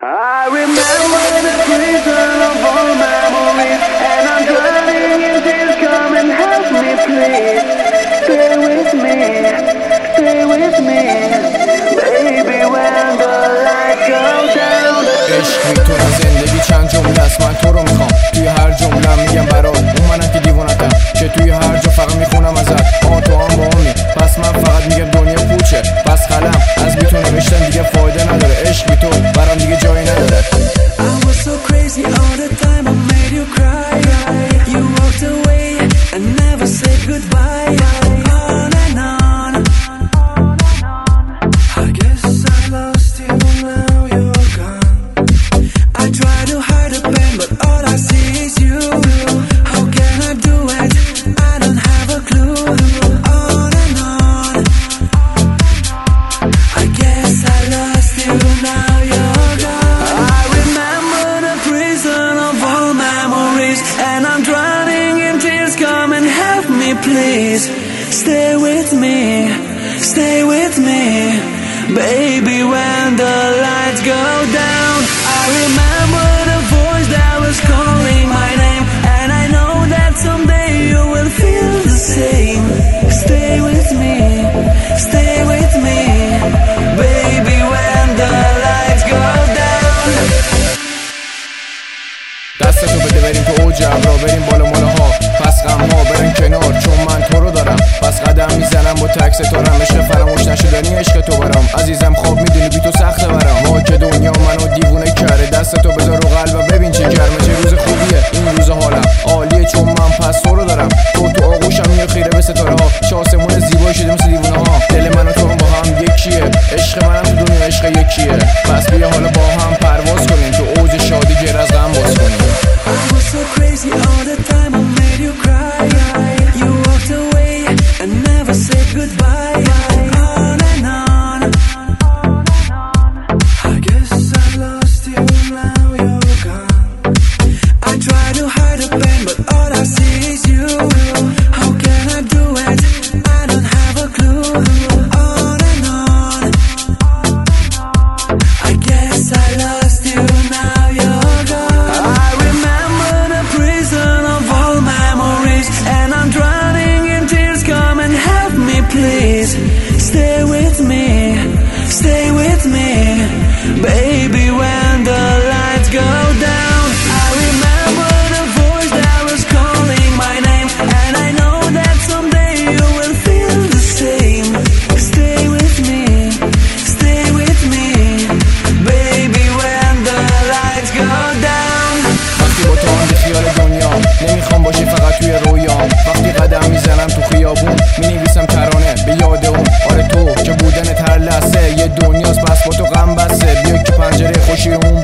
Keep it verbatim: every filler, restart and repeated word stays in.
I remember the prison of all memories, and I'm drowning in tears. Come and help me, please. Stay with me, stay with me, baby, when the lights go down. عشقی تو را زندگی چند جمله است، من تو رو میخوام. توی هر جمله میگم برات، اون منم که دیوونتم، که توی هر جا فقط میخونم ازت. آه تو هم با همی، پس من فقط میگم دنیا پوچه. پس قلم از بی تو نوشتن دیگه فایده نداره. عشقی تو برام دیگه جایی نداره. I was so crazy all the time, I made you cry. You walked away and never said goodbye. On and on, I guess I lost you, now you're gone. I try to hide the pain, but all I see is you. How can I do it? I don't have a clue. On and on, I guess I lost you, now you're gone. I remember the prison of all memories, and I'm drowning in tears. Come and help me, please. Stay with me, stay with me, baby, when the lights go down. I remember the voice that was calling my name, and I know that someday you will feel the same. Stay with me, stay with me, baby, when the lights go down. دستتو بده بریم تو اوج ابرا، بریم بالا مولا ها، پس غم ها بریم کنار، چون من تو رو دارم. پس قدم میزنم با تک ستارم، عشق فراموش نشدنی عشق تو برام. عزیزم خواب میدونی بی تو سخته برام. ما که دنیا منو دیوونه کرده، دستتو بذار رو قلب و ببین چه گرمه، چه روز خوبیه این روز. حالم عالیه چون من پس تو رو دارم. تو تو آغوشم میای خیره به ستاره ها، چه آسمون زیبایی شده مثل دیوونه ها. دل من و تو هم با هم یکیه، عشق منم تو دنیا عشق یکیه. پس بیا حالا با هم پرواز کنیم، تو اوج شادی گیر از غم باز کنیم. I was so crazy all the time, I made you cry. You walked away and never said goodbye. On and on, I guess I lost you, now you're gone. I try to hide the pain, but all I see is you. How can I do it? I don't have a clue. On and on, I guess I lost you, now you're gone. I remember the prison of all memories, and I'm drowning in tears. Come and help me, please. Stay with me, stay with me, baby, when the lights go down. I remember the voice that was calling my name, and I know that someday you will feel the same. Stay with me, stay with me, baby, when the lights go down. وقتی با تو هم خیال دنیا، نمیخوام باشی فقط توی رویام. وقتی قدم میزنم تو خیابون، مینویسم ترانه به یاد اون. آره تو که بودنت هر لحظه یه دنیاست، بس با تو غم بسته. بیا که پنجره خوشی اون